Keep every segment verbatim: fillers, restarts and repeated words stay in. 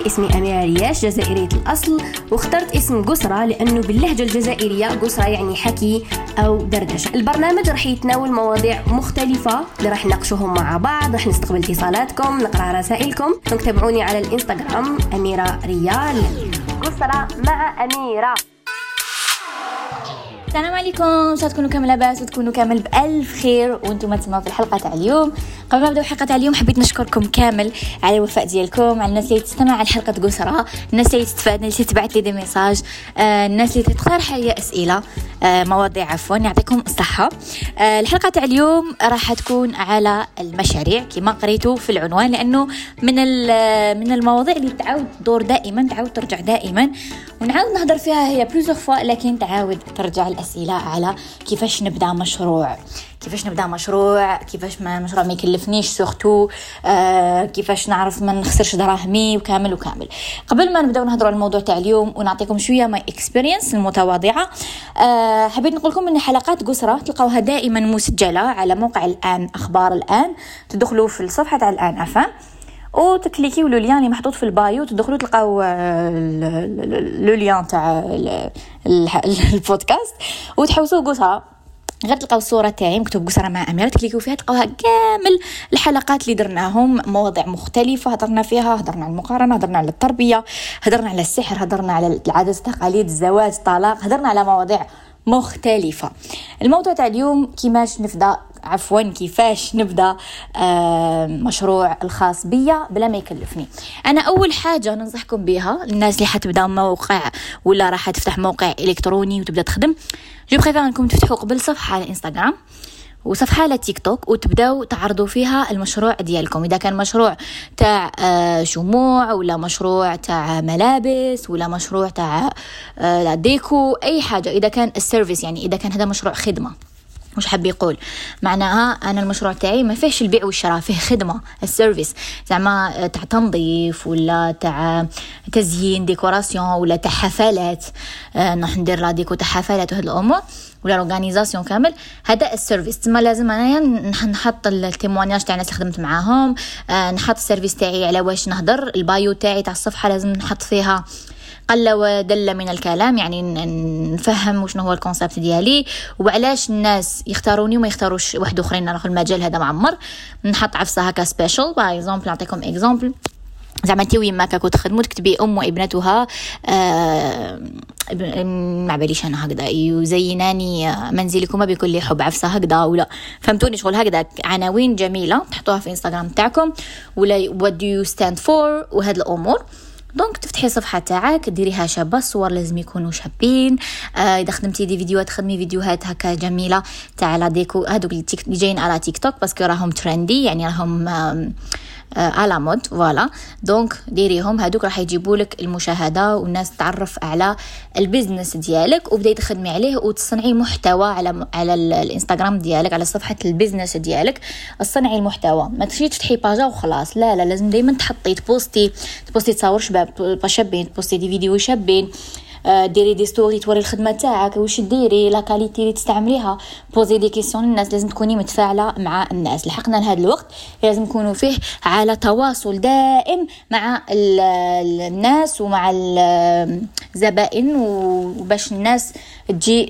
اسمي أميرة رياش، جزائرية الأصل، واخترت اسم قسرة لأنه باللهجة الجزائرية قسرة يعني حكي أو دردشة. البرنامج رح يتناول مواضيع مختلفة اللي رح نناقشوهم مع بعض، رح نستقبل اتصالاتكم، نقرأ رسائلكم. تابعوني على الإنستغرام أميرة ريال. قسرة مع أميرة. السلام عليكم، ان شاء الله تكونوا كامل لاباس وتكونوا كامل بألف خير وانتم تسمعوا في الحلقه تاع اليوم. قبل ما نبداو الحلقه تاع اليوم حبيت نشكركم كامل على الوفاء ديالكم، على الناس اللي تستمع على حلقه قسرة، الناس اللي تستفاد، الناس اللي تبعت لي دي ميساج، آه، الناس اللي تقترح عليا اسئله، آه، مواضيع، عفوا يعطيكم الصحه. آه، الحلقه تاع اليوم راح تكون على المشاريع كما قريتوا في العنوان، لانه من من المواضيع اللي تعاود تدور دائما، تعاود ترجع دائما ونعاود نهضر فيها هي بلوزيغ فوا، لكن تعاود ترجع الأسئلة على كيفاش نبدأ مشروع، كيفاش نبدأ مشروع، كيفاش ما مشروع ما يكلفنيش سورتو، آه، كيفاش نعرف ما نخسرش دراهمي وكامل وكامل. قبل ما نبدأ نهضروا على الموضوع تاع اليوم ونعطيكم شوية ما اكسبيرينس المتواضعة، آه، حبيت نقول لكم ان حلقات قسرة تلقاوها دائما مسجلة على موقع الآن أخبار الآن. تدخلوا في الصفحة تاع الآن أفهم وتكليكيو لو لين اللي محطوط في البايو، تدخلوا تلقاو لو لين تاع البودكاست وتحوسوا قسرة، غير تلقاو الصورة تاعي مكتوب قسرة مع أميرة، تكليكيو فيها تلقاوها كامل الحلقات اللي درناهم، مواضيع مختلفة هضرنا فيها. هضرنا على المقارنة، هضرنا على التربية، هضرنا على السحر، هضرنا على العادات التقاليد، الزواج، الطلاق، هضرنا على مواضيع مختلفة. الموضوع تاع اليوم كيفاش نبدأ عفوا كيفاش نبدأ آه مشروع الخاص بيا بلا ما يكلفني. أنا أول حاجة ننصحكم بها الناس اللي حتبدأ موقع ولا راح تفتح موقع إلكتروني وتبدأ تخدم، جو بريفير أنكم تفتحوا قبل صفحة على إنستغرام وصفحة على تيك توك وتبداو تعرضوا فيها المشروع ديالكم. إذا كان مشروع تاع آه شموع ولا مشروع تاع ملابس ولا مشروع تاع آه ديكو، أي حاجة، إذا كان السيرفيس يعني إذا كان هذا مشروع خدمة، مش حاب يقول معناها أنا المشروع تاعي ما فيهش البيع والشراء، فيه خدمة، السيرفيس زعما تاع تنظيف ولا تاع تزيين ديكوراسيون ولا تاع حفلات، آه نروح ندير لا ديكو تاع حفلات وهاد الأمور ولا اورغانيزاسيون كامل، هذا السيرفيس. تما لازم انايا نحط التيموانياج تاع الناس اللي خدمت معاهم، آه نحط السيرفيس تاعي على واش نهضر، البايو تاعي تاع الصفحة لازم نحط فيها قل ودل من الكلام، يعني نفهم وشنو هو الكونسيبت ديالي وعلاش الناس يختاروني وما يختاروش واحد اخرين. انا في المجال هذا معمر نحط عفسه هكا سبيشال، باغ اكزومبل نعطيكم اكزومبل، زعما انتي وين ما كاكو تخدموا تكتبي ام وابنتها آه ما باليش انا هكذا يزيناني منزلكم بكل حب عفسه هكذا، ولا فهمتوني شغل هكذا عناوين جميله تحطوها في انستغرام تاعكم، ولا what do you stand for وهاد الامور. دونك تفتحي صفحه تاعك ديريها شابه، الصور لازم يكونوا شابين، آه اذا خدمتي دي فيديوهات خدمي فيديوهات هكا جميله تاع لا ديكو، هذوك اللي جايين على تيك توك باسكو راهم ترندي، يعني راهم آه على مود فوالا. دونك ديريهم هادوك راح يجيبوا لك المشاهده والناس تعرف على البيزنس ديالك وبداي تخدمي عليه وتصنعي محتوى على على الانستغرام ديالك، على صفحه البيزنس ديالك. الصنعي المحتوى ما تمشيش تفتحي باجا وخلاص، لا لا لازم دائما تحطي تبوستي تبوستي تصاور شباب شابين، تبوستي دي فيديو شابين، ديري دي ستوري توري الخدمه تاعك واش ديري، لا كاليتي اللي تستعمليها، بوزي دي كيسيون للناس، لازم تكوني متفاعله مع الناس. لحقنا لهذا الوقت لازم نكونوا فيه على تواصل دائم مع الناس ومع الزبائن، وباش الناس تجي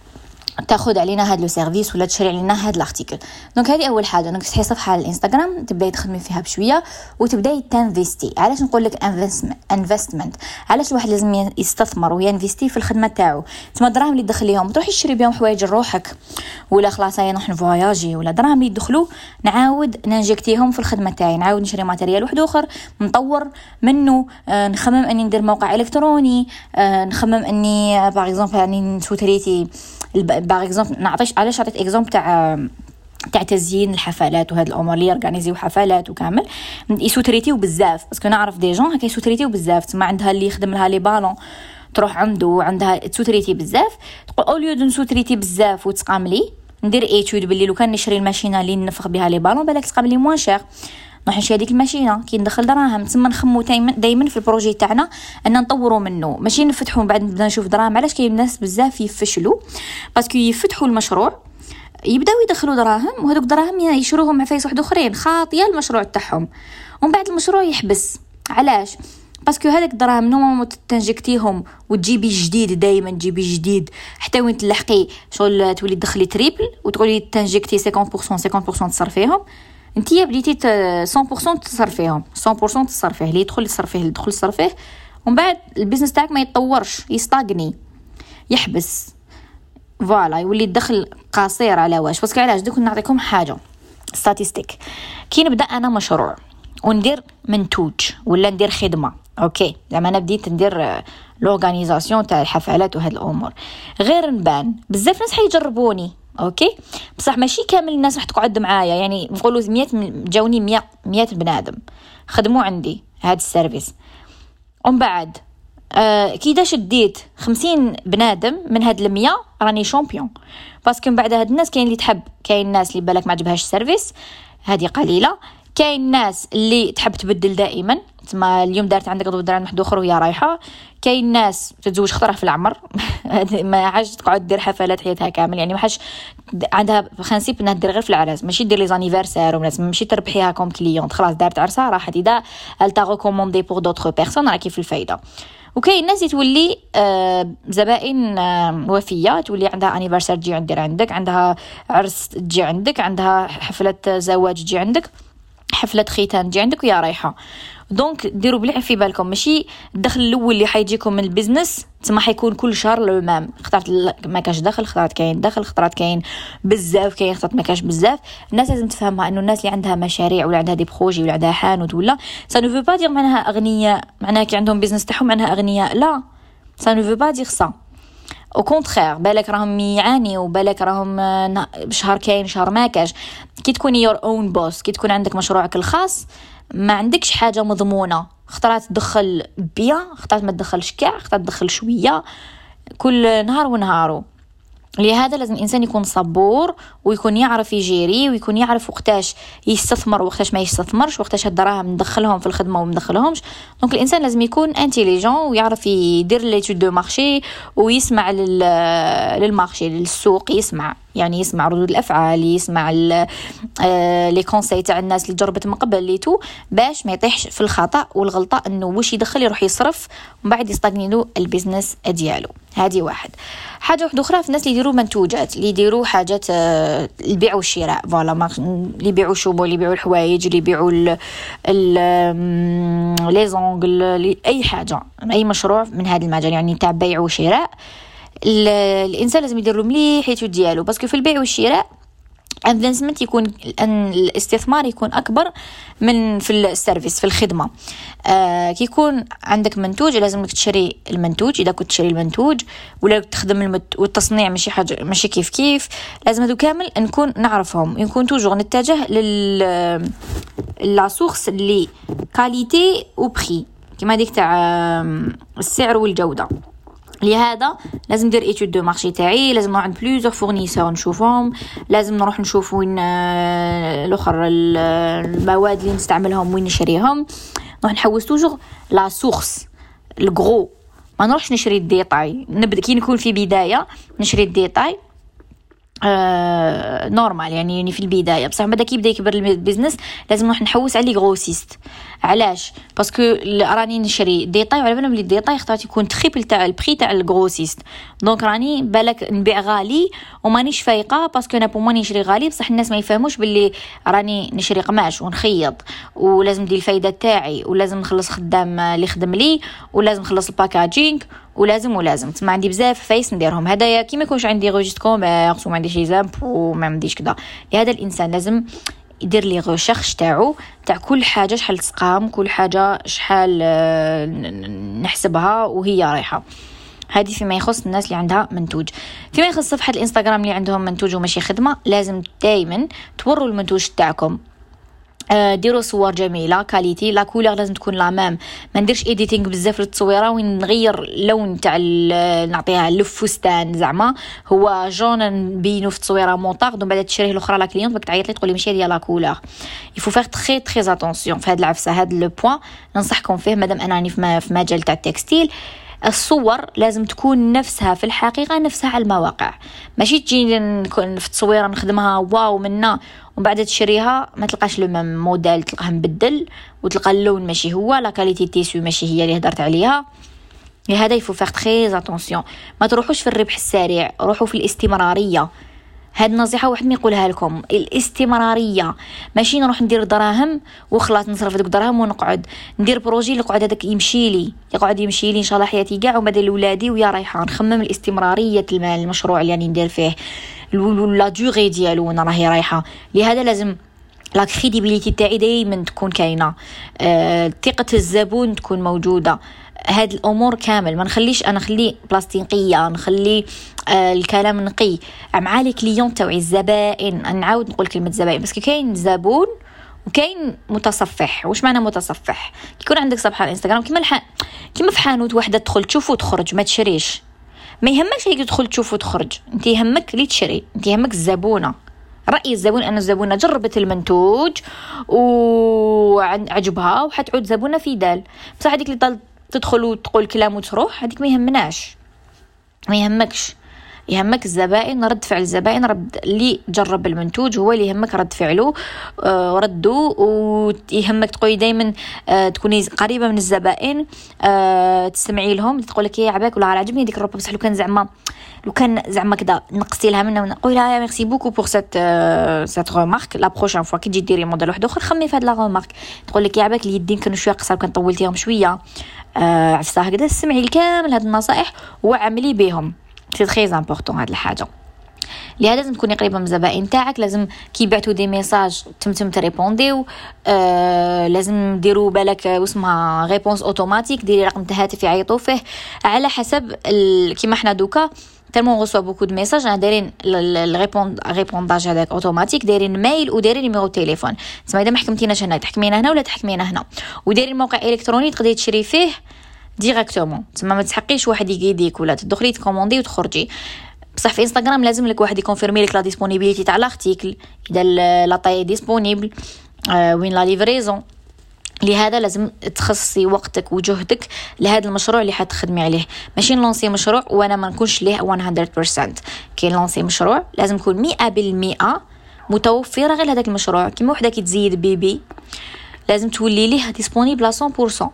تاخذ علينا هذا لو سيرفيس ولا تشري علينا هذا الارتيكل. دونك هذه اول حاجه، انك تفتحي صفحه على الانستغرام تبداي تخدمي فيها بشويه وتبداي تنفيستي. علاش نقول لك انفستمنت؟ علاش الواحد لازم يستثمر وينفيستي في الخدمه تاعو؟ تما الدراهم اللي تدخل ليهم تروحي تشري بهم حوايج لروحك، ولا خلاص هيا نروح نفواياجي، ولا دراهم اللي يدخلوا نعاود ننجكتيهم في الخدمه تاعي، نعاود نشري ماتيريال واحد اخر نطور منه، آه نخمم اني ندير موقع الكتروني، آه نخمم اني باغ اكزومبل يعني نسوتريتي باغ اكزومبل. نعطيش علاش عطيت اكزومبل تاع تاع تزيين الحفلات وهاد الامور اللي يورغانيزيو حفلات وكامل، يسوتريتيو بزاف باسكو نعرف دي جون هكا يسوتريتيو بزاف، تما عندها اللي يخدم لها لي بالون تروح عنده عندها تسوتريتي بزاف، تقول اوليو دو نسوتريتي بزاف وتسقاملي ندير ايتود باللي لو كان نشري الماشينه اللي نفخ بها لي بالون بالك تسقاملي موان شير، نروح نشري هذيك الماشينه كي ندخل دراهم. تسمى نخمو دائما في البروجي تاعنا ان نطوروا منه، ماشي نفتحوا بعد نبدا نشوف دراهم. علاش كاين ناس بزاف يفشلوا؟ باسكو يفتحوا المشروع يبداو يدخلوا دراهم وهذوك دراهم يشروهم مع فايس واحد اخرين خاطيه المشروع تاعهم، ومن بعد المشروع يحبس. علاش؟ باسكو هذاك الدراهم نورمالمون تنجكتيهم وتجيبي جديد، دائما تجيبي جديد حتى وين تلحقي شغل تولي تدخلي تريبل وتقولي تنجكتي خمسين بالمية خمسين بالمية تصرفيهم. انتيا بديتي مية بالمية تصرفيهم، مية بالمية تصرفيه، اللي يدخل يصرفيه اللي يدخل يصرفيه، ومن بعد البيزنس تاعك ما يتطورش، يستاغني، يحبس، فوالا يولي الدخل قصير. على واش؟ باسكو علاش؟ دوك نعطيكم حاجه ستاتستيك. كي نبدا انا مشروع وندير منتوج ولا ندير خدمه، اوكي زعما انا بديت ندير لورغانيزاسيون تاع الحفلات وهاد الامور، غير نبان بزاف ناس حيجربوني، اوكي بصح ماشي كامل الناس راح تقعد معايا. يعني نقولوا مية جاوني مية مية بنادم خدموا عندي هاد السيرفيس، ومن بعد آه كي شديت خمسين بنادم من هاد المية راني شامبيون. باسكو من بعد هاد الناس كاين اللي تحب، كاين الناس اللي بالك ما عجبهاش السيرفيس، هذه قليله. كاين الناس اللي تحب تبدل دائما، تما اليوم دارت عندك غدوه دار عند واحد اخر وهي رايحه. كاين ناس تتزوج خطره في العمر ما حاجه تقعد دير حفلات حياتها كامل، يعني ما حاجه عندها برينسيپ انها دير غير في العراس، ماشي دير لي زانيفرسير وناس، ماشي تربحيها كوم كليونت، خلاص دارت عرسها راحت، اذا التا ريكوموندي بور دوطخ بيرسون راه كيف الفايده. وكاين الناس تولي آه زبائن آه وفيه، تولي عندها انيفرسير تجي عندي عندك، عندها عرس تجي عندك، عندها حفله زواج تجي عندك، حفله ختان تجي عندك ويا رايحه. دونك ديروا بلي في بالكم ماشي الدخل الاول اللي حيجيكم من البيزنس تما حيكون كل شهر لو مام. اخترت ما كاش دخل، اخترت كاين دخل، اخترت كاين بزاف، كاين اخترت ما كاش بزاف. الناس لازم تفهمها انه الناس اللي عندها مشاريع ولا عندها دي بروجي ولا عندها حانوت ولا سا نو فو با دير معناها اغنياء، معناها كي عندهم بيزنس تاعهم معناها اغنياء، لا سا نو فو با دير سا. او كونترير بالك راهم يعاني وبالك راهم شهر كاين شهر ما كاش. كي تكوني يور اون بوس، كي تكون عندك مشروعك الخاص ما عندكش حاجه مضمونه، اخترت تدخل بيان، اخترت ما تدخلش كاع، اخترت تدخل شويه كل نهار ونهارو. لهذا لازم الانسان يكون صبور ويكون يعرف يجيري ويكون يعرف وقتاش يستثمر وقتاش ما يستثمرش، وقتاش الدراهم ندخلهم في الخدمه وما ندخلهمش. دونك الانسان لازم يكون انتيليجون ويعرف يدير ليتود دو مارشي ويسمع للمارشي للسوق، يسمع يعني يسمع ردود الافعال، يسمع لي كونساي تاع الناس اللي جربت من قبل لي تو، باش ما يطيحش في الخطا والغلطه انه واش يدخل يروح يصرف ومن بعد يستغنيلو البيزنس ديالو. هذه واحد حاجه. واحده اخرى في الناس اللي يديروا منتوجات، اللي يديروا حاجات البيع والشراء، فوالا اللي يبيعوا شوبو، اللي يبيعوا الحوايج، اللي يبيعوا لي زونغل، اي حاجه، اي مشروع من هذا المجال يعني تاع بيع وشراء، الانسان لازم يدير له مليح حيتو ديالو. باسكو في البيع والشراء انفستمنت يكون ان الاستثمار يكون اكبر من في السيرفيس، في الخدمه. آه كي يكون عندك منتوج لازم لك تشري المنتوج، اذا كنت تشري المنتوج ولا تخدم المت... والتصنيع ماشي حاجه ماشي كيف كيف، لازم هذو كامل نكون نعرفهم، نكون توجور نتجه لل لا سورس اللي كاليتي و بري كما ديك تاع السعر والجوده. لهذا لازم ندير ايتود دو مارشي تاعي، لازم نروح عند بليزيور فورنيسور نشوفهم، لازم نروح نشوف وين الاخر المواد اللي نستعملهم وين نشريهم، نروح نحوس توجور لا سورس الغرو، ما نروحش نشري الديتاي. نبدا كي نكون في بدايه نشري الديتاي آه نورمال يعني في البدايه، بصح بعد كي يبدا يكبر البيزنس لازم نروح نحوس على لي غروسيست. علاش؟ باسكو راني نشري ديتاي وعلى بالهم لي ديتاي اختارت يكون تريبل تاع البري تاع الغروسيست، دونك راني بالك نبيع غالي ومانيش فايقه، باسكو انا بوموني نشري غالي بصح الناس ما يفهموش باللي راني نشري قماش ونخيط ولازم ندير الفايده تاعي ولازم نخلص خدام اللي يخدم لي ولازم نخلص الباكاجينغ ولازم ولازم تما عندي بزاف فايس نديرهم. هذايا كي ما يكونش عندي روجيست كوميرس وما عنديش لي زامب وما عنديش كذا. لهذا الانسان لازم يدير لي ريشيرش تاعو تاع كل حاجه شحال تسقام، كل حاجه شحال نحسبها وهي رايحه. هذه فيما يخص الناس اللي عندها منتوج. فيما يخص صفحه الانستغرام اللي عندهم منتوج وماشي خدمه، لازم دائما توروا المنتوج تاعكم، ديروا صور جميله كاليتي، لا كولور لازم تكون لا ميم، ما نديرش ايديتينغ بزاف للتصويره وين نغير اللون تاع نعطيها للفستان زعما هو جون نبينو في التصويره موطاغ ومن بعد تشريه الاخرى لا كليونت باك تعيط لي تقول لي ماشي هي لا كولور. يفو فيغ تري تري اتونسيون في هاد العفسه. هاد لو بوين ننصحكم فيه مادام انني في مجال تاع التكستيل. الصور لازم تكون نفسها في الحقيقه نفسها على المواقع، ماشي تجي نكون في التصويره نخدمها واو منا ومن بعد تشريها ما تلقاش لو ميم موديل، تلقاه مبدل وتلقى اللون ماشي هو، لا كاليتي تيسو ماشي هي اللي هدرت عليها. لهذا يفو فيغ تري اتونسيون، ما تروحوش في الربح السريع، روحوا في الاستمراريه. هاد نصيحه واحد ما يقولها لكم، الاستمراريه، ماشي نروح ندير دراهم وخلاص نصرف هذوك الدراهم ونقعد ندير بروجي اللي يقعد هذاك يمشي لي يقعد يمشي لي ان شاء الله حياتي كاع وما دير لولادي ويا رايحه. نخمم الاستمراريه المال المشروع اللي يعني ندير فيه لا دوغي ديالو وانا راهي رايحه. لهذا لازم لا كريديبيليتي تاعي دائما تكون كاينه، أه، ثقه الزبون تكون موجوده. هاد الامور كامل ما نخليش انا نخلي بلاستيقيه، نخلي آه الكلام نقي مع لي كليون تاعي الزبائن. نعاود نقول كلمه زبائن بس كاين زبون وكاين متصفح. واش معنى متصفح؟ يكون عندك صفحه على الانستغرام كيما الح... كيما في حانوت واحده تدخل تشوف وتخرج ما تشريش، ما يهمكش هيك تدخل تشوف وتخرج، انت يهمك اللي تشري، انت يهمك الزبونه. رأي الزبون أن الزبونة جربت المنتوج وعجبها وحتعود زبونة في دال. بصح هذيك اللي تدخل وتقول كلام وتروح هذيك ما يهمناش، ما يهمكش. يهمك الزبائن، رد فعل الزبائن، رد اللي جرب المنتوج هو اللي يهمك رد فعله آه ردوا. ويهمك تقولي دايما آه تكوني قريبه من الزبائن، آه تسمعي لهم، تقول لك يا عباك ولا عجبني ديك الروبه بصح لو كان زعما لو كان زعما كذا نقصتي لها منها ونقول لها ميرسي بوكو بور سيت سيت رومارك، لا بروشين فوا كي تجي ديري موديل واحد اخر خمي في هاد لا رومارك. تقول لك يا عباك اليدين كانوا شويه قصار كان طولتيهم شويه، آه عفسه هكذا. سمعي الكامل هاد النصائح وعملي بهم، سي تري امبورطون هاد الحاجه. لهذا لازم تكوني قريبه من الزبائن تاعك، لازم كي يبعثوا دي ميساج تمتم تريبونديو، آه لازم ديروا بالك واسمها ريبونس اوتوماتيك، ديري رقم الهاتف يعيطوا فيه على حسب كيما حنا دوكا تالمون غوسوا بوكو دو ميساج انا دايرين الريبوند ريبونداج هذاك اوتوماتيك، دايرين ميل ودايرين نيميرو تليفون. تسمى اذا ما حكمتيناش هنا تحكمينا هنا ولا تحكمينا هنا، ودايرين موقع الكتروني تقدري تشري فيه ديريكتومون. تسمى ما تسحقيش واحد يقيديك ولا تدخلي تكوموندي وتخرجي. بصح في انستغرام لازم لك واحد يكونفيرمي لك لا ديسپونيبيليتي تاع لارتيكل، اذا لا طاي ديسپونيبل، آه وين لا ليفريزون. لهذا لازم تخصصي وقتك وجهدك لهذا المشروع اللي حتخدمي عليه. ماشي نلونسي مشروع وانا ما نكونش ليه مية بالمية. كي نلونسي مشروع لازم يكون مئة بالمئة متوفره غير هذاك المشروع. كيما وحده كي تزيد بيبي لازم تولي ليه ديسپونيبل مية بالمية،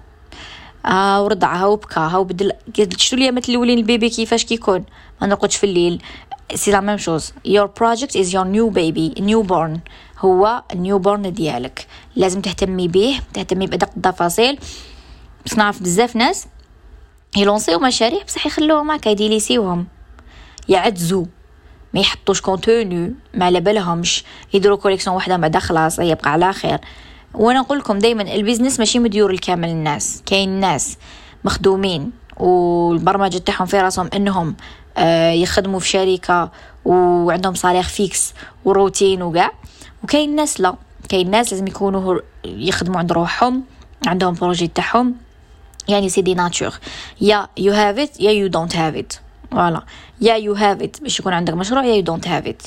آه ورضعها وبكاها وبدل. شتو اليامات الاولين البيبي كيفاش كيكون ما نرقدش في الليل، سي لا ميم شوز. your project is your new baby newborn، هو النيوبورن ديالك، لازم تهتمي به، تهتمي بأدق التفاصيل. بس نعرف بزاف ناس يلونسيو مشاريع بصح يخلوهم هكا يديليسيوهم، يعجزوا ما يحطوش كونتوني، ما على بالهمش يديروا كوليكسيون واحده بعدا خلاص يبقى على خير. وانا نقول لكم دائما البيزنس ماشي مديور الكامل الناس، كاين ناس مخدومين والبرمجه تاعهم في راسهم انهم آه يخدموا في شركه وعندهم صالير فيكس وروتين وكاع، وكاين ناس لا، كاين ناس لازم يكونوا يخدموا عند روحهم، عندهم بروجي تاعهم. يعني سي دي ناتور، يا يو هاف ات يا يو دونت هاف ات. فوالا، يا يو هاف ات باش يكون عندك مشروع، يا يو دونت هاف ات.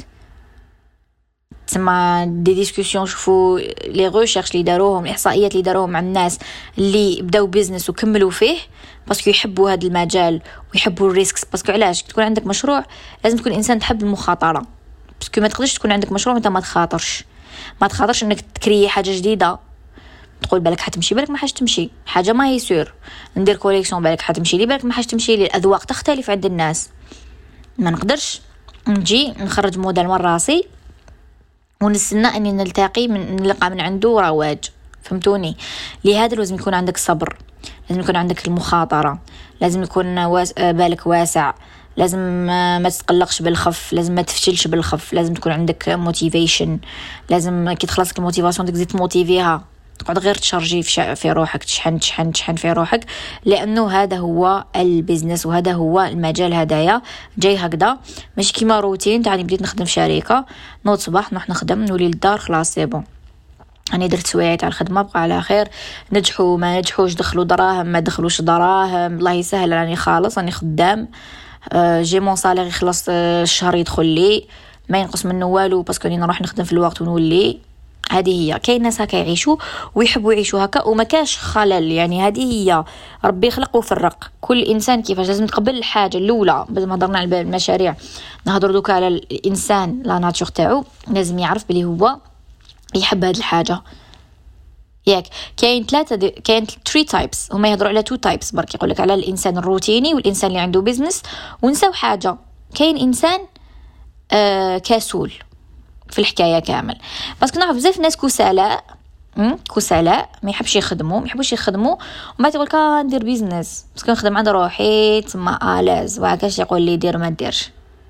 تسمى دي ديسكوسيون، شوفوا لي ريشيرش اللي داروهم، الاحصائيات اللي داروهم مع الناس اللي بداو بيزنس وكملوا فيه باسكو يحبوا هذا المجال ويحبوا الريسكس. باسكو علاش تكون عندك مشروع لازم تكون انسان تحب المخاطره، باسكو ما تقدرش تكون عندك مشروع وانت ما تخاطرش، ما تخاطرش انك تكري حاجه جديده تقول بالك حتمشي، بالك ما حاش تمشي، حاجه ما هي سور. ندير كوليكسيون بالك حتمشي لي، بالك ما حاش تمشي لي. الاذواق تختلف عند الناس، ما نقدرش نجي نخرج موديل من راسي ونستنى اني نلتقي من نلقى من عنده رواج، فهمتوني؟ لهذا لازم يكون عندك صبر، لازم يكون عندك المخاطره، لازم يكون واس... بالك واسع، لازم ما تتقلقش بالخف، لازم ما تفشلش بالخف، لازم تكون عندك موتيفيشن، لازم كي تخلصك الموتيفاسيون تزيد تموتيفيها، تقعد غير تشارجي في, في روحك، تشحن تشحن تشحن في روحك، لانه هذا هو البيزنس وهذا هو المجال هدايا جاي هكذا. ماشي كيما روتين تاعني بديت نخدم في شركه نوض صباح نروح نخدم نولي للدار خلاص سي بون، انا درت سوايع تاع الخدمه بقى على خير، نجحوا ما نجحوش، دخلوا دراهم ما دخلوش دراهم، الله يسهل راني خالص راني خدام، أه جي مون صالير يخلص الشهر يدخل لي ما ينقص منه والو باسكو راني نروح نخدم في الوقت ونولي. هذه هي، كاين ناس هكا يعيشوا ويحبوا يعيشوا هكا وما كاش خلل. يعني هذه هي ربي خلق وفرق كل انسان كيفاش لازم تقبل الحاجه الاولى. بدل ما هضرنا على المشاريع نهضروا دوكا على الانسان لا ناتور تاعو، لازم يعرف بلي هو يحب هاد الحاجه ياك. كاين ثلاثه دي... كاين ثري تايبس، هما يهضروا على تو تايبس برك، يقول لك على الانسان الروتيني والانسان اللي عنده بيزنس. ونساو حاجه، كاين انسان آه كسول في الحكايه كامل، باسكو نعرف بزاف ناس كسلاء كسلاء ما يحبش يخدموا ما يحبوش يخدموا ومن بعد يقول لك ندير بيزنس باسكو نخدم عند روحي تما الاز، وهكاش يقول لي دير ما ديرش.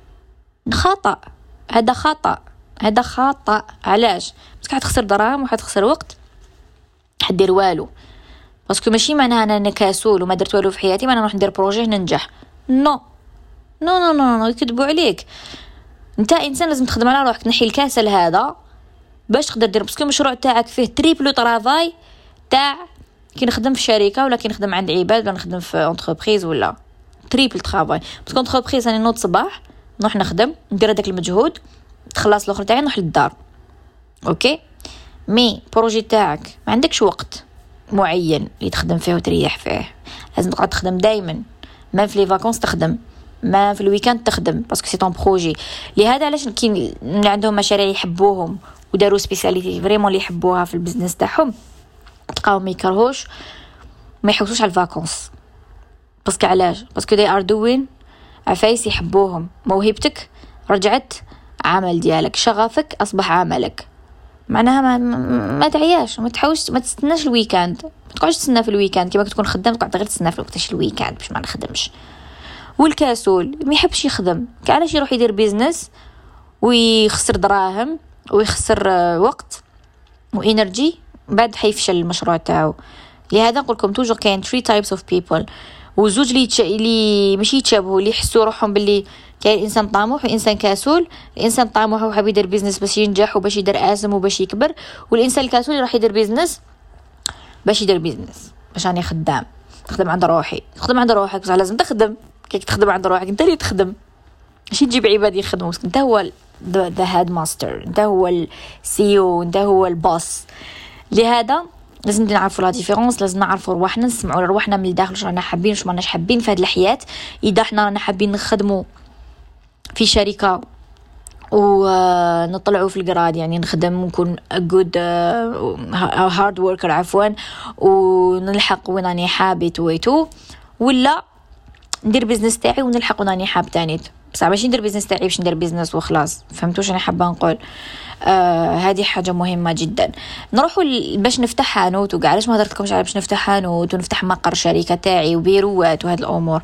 خطا، هذا خطا، هذا خطا. علاش؟ باسكو حتخسر دراهم وحتخسر وقت، حدير والو. باسكو ماشي معناها انا كسول وما درت والو في حياتي ما انا نروح ندير بروجي ننجح. نو نو نو نو, نو. يكذبوا عليك. انت انسان لازم تخدم على روحك، تنحي الكسل هذا باش تقدر دير، باسكو المشروع تاعك فيه تريبلو طرافاي تاع كي نخدم في شركه ولا كي نخدم عند عباد ولا نخدم في انتربريز ولا تريبل طرافاي. باسكو انتربريز راني نوض صباح نروح نخدم ندير هذاك المجهود تخلص الاخر تاعي نروح للدار اوكي. مي بروجي تاعك ما عندكش وقت معين اللي تخدم فيه وتريح فيه، لازم تقعد تخدم دائما، ما في لي فاكونس تخدم، ما في الويكاند تخدم، باسكو سي طون بروجي. لهذا علاش كاين اللي عندهم مشاريع يحبوهم وداروا سبيساليتي فريمون اللي يحبوها في البزنس تاعهم تلقاهم ما يكرهوش ما يحوسوش على الفاكونس. باسكو علاش؟ باسكو they are doing عفايس يحبوهم. موهبتك رجعت عمل ديالك، شغفك اصبح عملك، معناها ما, ما تعياش، ما تحاولش ما تستناش الويكاند، ما تقعدش تستنى في الويكاند كيما تكون خدام تقعد غير تستنى في وقتاش الويكاند باش ما نخدمش. والكاسول ما يحبش يخدم، علاش يروح يدير بيزنس ويخسر دراهم ويخسر وقت وإنرجي بعد حيفشل المشروع تاعو. لهذا نقول لكم توجور كاين three types of people، وزوج اللي يتش... اللي ماشي يتشابهوا، اللي يحسوا روحهم باللي كاين انسان طموح وانسان كسول. الانسان طموح وحاب يدير بيزنس باش ينجح وباش يدير اسم وباش يكبر، والانسان الكسول راح يدير بيزنس باش يدير بيزنس باش راني خدام تخدم عند روحي. تخدم عند روحك بصح لازم تخدم، كي تخدم عند روحك انت اللي تخدم، ماشي تجيب عباد يخدموا، انت هو ذا هاد ماستر، انت هو السي او، انت هو البوس. لهذا لازم نعرفوا لا ديفيرونس، لازم نعرفوا رواحنا، نسمعوا لرواحنا من الداخل واش رانا حابين واش ماناش حابين في هذه الحياه. اذا حنا رانا حابين نخدموا في شركه ونطلعوا في الجراد، يعني نخدم ونكون جود هارد وركر عفوا ونلحق وين راني حابت ويتو، ولا ندير بيزنس تاعي ونلحق وين راني حاب تاني. بصح ماشي ندير بيزنس تاعي باش ندير بيزنس وخلاص. فهمتوش انا حابه نقول؟ آه هذه حاجه مهمه جدا. نروحوا باش نفتح حانوت، وكاع علاش ما هضرت لكمش على باش نفتح حانوت ونفتح مقر شركه تاعي وبيروات وهاد الامور.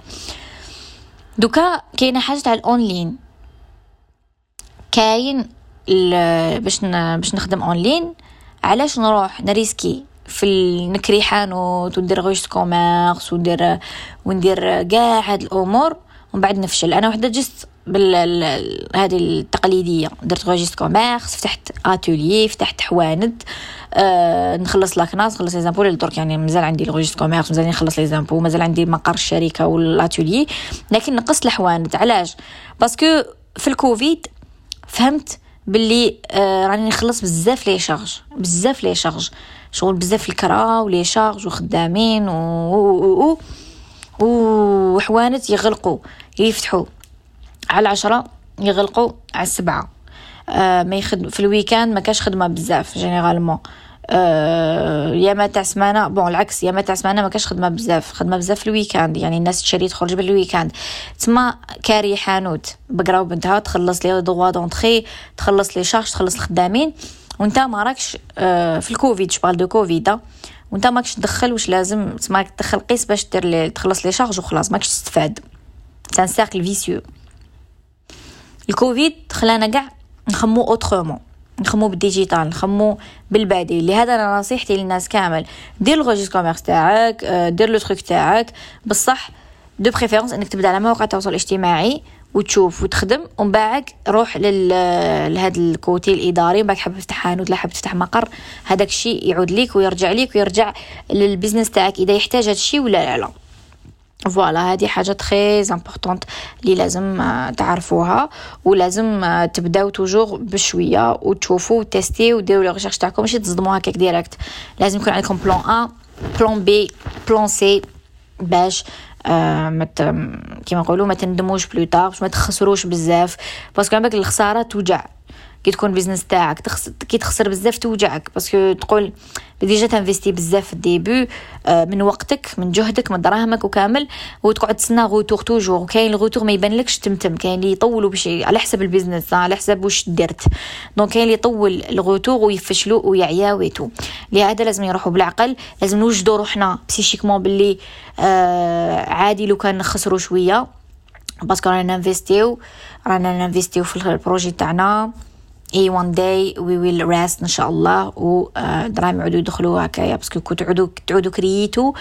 دوكا كاينه حاجه تاع الاونلاين، كاين باش باش نخدم اونلاين. علاش نروح نريسكي في نكري حانوت وندير غوش كوميرس وندير وندير كاع هاد الامور ومن بعد نفشل؟ انا وحده جست بال هذه التقليديه، درت غوجيست كوميرس، فتحت اتوليي، فتحت حواند، أه نخلص لاكناس، نخلص لي زامبو للدرك، يعني مازال عندي الغوجيست كوميرس، مازال نخلص لي زامبو، مازال عندي مقر الشركه والاتوليي، لكن نقصت الحواند. علاش؟ باسكو في الكوفيد فهمت باللي آه راني نخلص بزاف لي شارج، بزاف لي شارج، شغل بزاف الكرا ولي شارج وخدامين و و و وحوانت يغلقوا يفتحوا على عشرة يغلقوا على السبعة. آه ما يخدم في الويكاند، ما كاش خدمه بزاف جينيرالمون. آه يا ما تاع سمانه بون العكس، يا ما تاع سمانه ما كاش خدمه بزاف، خدمه بزاف في الويكاند، يعني الناس تشري تخرج بالويكاند. تما كاري حانوت بقراو بنتها تخلص لي دغوا دونطري، تخلص لي شارج، تخلص الخدامين، وانت ما راكش آه في الكوفيد، شبال دو كوفيد، وانت ماكش تدخل واش لازم، تسمى تدخل قيس باش دير لي تخلص لي شارج وخلاص، ماكش تستفاد. سان سيركل فيسيو. الكوفيد خلانا كاع نخمو اوترومون، نخمو بالديجيتال، نخمو بالبديل. لهذا انا نصيحتي للناس كامل، دير الغوجيست كوميرس تاعك، دير لو تروك تاعك، بصح دو بريفيرونس انك تبدا على مواقع التواصل الاجتماعي وتشوف وتخدم، ومن بعد روح لل لهذا الكوتي الاداري، من بعد حاب تفتح حانوت لا حاب تفتح مقر، هذاك الشيء يعود ليك ويرجع ليك ويرجع للبزنس تاعك اذا يحتاج هذا الشيء ولا لا لا. فوالا هذه حاجه تري امبورطونت اللي لازم تعرفوها، ولازم تبداو توجور بشويه وتشوفوا وتستي وديروا لي ريشيرش تاعكم، ماشي تصدموا هكاك ديريكت. لازم يكون عندكم بلان ا، بلان بي، بلان سي، باش آه مت كيما نقولوا ما تندموش بلو طار، باش ما تخسروش بزاف، باسكو عندك الخساره توجع. كي تكون بيزنس تاعك تخسر كي تخسر بزاف توجعك باسكو تقول ديجا تنفيستي بزاف في الديبي من وقتك من جهدك من دراهمك وكامل وتقعد تسنى غوتور توجور كاين الغوتور ما يبانلكش تمتم كاين اللي يطولوا بشي على حسب البيزنس على حسب واش درت دونك كاين اللي يطول الغوتور ويفشلوا ويعيا ويتو لهذا لازم يروحوا بالعقل لازم نوجدوا روحنا بسيشيكمون باللي آه عادي لو كان نخسروا شويه باسكو رانا نانفيستيو رانا نانفيستيو في البروجي تاعنا اي وان داي وي ويل ريست ان شاء الله و دراهم يعودوا يدخلوا هكايا باسكو كنتو تعودوا تعودوا كرييتو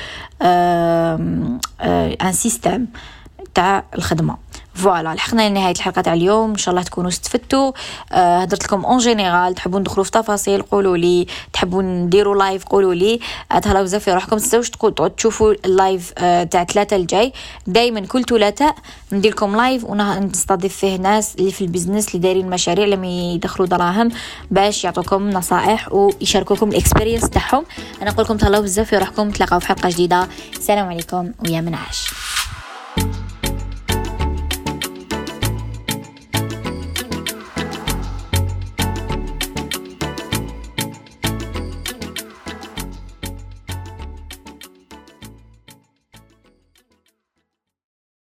ان سيستم تاع الخدمه. فوالا لحقنا لنهايه الحلقه تاع اليوم ان شاء الله تكونوا استفدتوا. أه هضرت لكم اون جينيرال تحبوا ندخلوا في تفاصيل قولوا لي تحبوا نديروا لايف قولوا لي تهلاو بزاف في روحكم تنساوش تشوفوا اللايف أه تاع ثلاثة الجاي دائما كل ثلاثاء ندير لكم لايف ونستضيف فيه ناس اللي في البيزنس اللي دايرين مشاريع لم يدخلوا دراهم باش يعطوكم نصائح ويشاركوكم الاكسبيرينس تاعهم. انا نقول لكم تهلاو بزاف في روحكم تلاقاو في حلقه جديده. السلام عليكم ويا منعش.